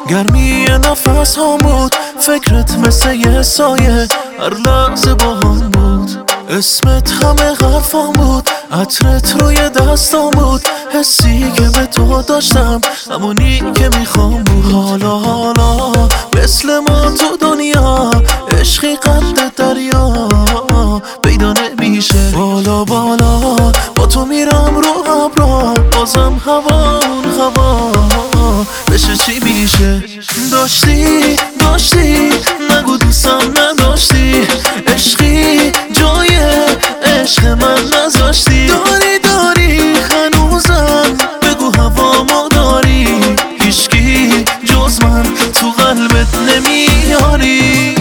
گرمی نفس ها بود، فکرت مثل یه سایه هر لحظه با هم بود. اسمت همه حرفام بود، عطرت روی دستام بود. حسی که به تو داشتم همونی که میخوام بود. حالا مثل ما تو دنیا عشقی قد دریا پیدا نمیشه. بالا با تو میرم رو ابرا، بازم هوا اون هوا بشه چی میشه. داشتی نگو دوستم نداشتی، عشقی جای عشق من نذاشتی. داری هنوزم بگو هوامو داری، هیچکی جز من تو قلبت نمیاری.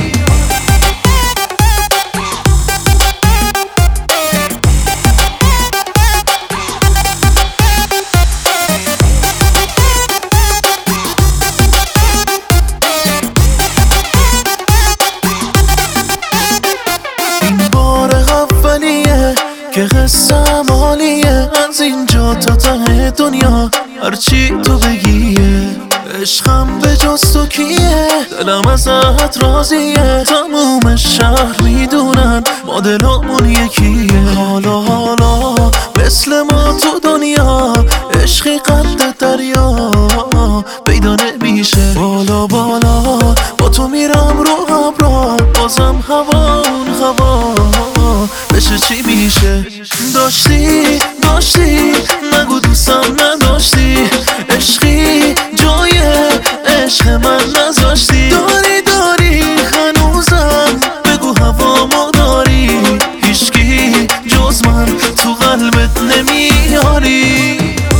که قصم حالیه از اینجا تا ته دنیا، هرچی تو بگیه. عشقم به جز تو کیه، دلم ازت راضیه. تموم شهر میدونن ما دلمون یکیه. حالا مثل ما تو دنیا عشقی قد دریا پیدا نمیشه. بالا با تو میرم رو ابرا، بازم هوا اون هوا بشه چی میشه. داشتی نگو دوستم نداشتی، عشقی جای عشق من نذاشتی. داری هنوزم بگو هوامو داری، هیچکی جز من تو قلبت نمیاری.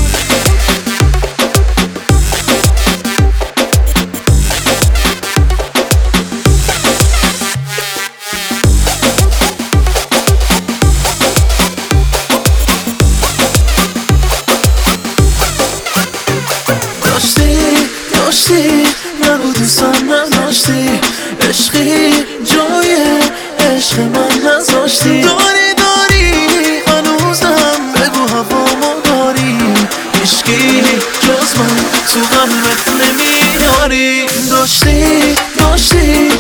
داشتی نگو دوستم نداشتی، عشقی جای عشق من نذاشتی. داری هنوزم بگو هوامو داری، هیچکی جز من تو قلبت نمیاری. داشتی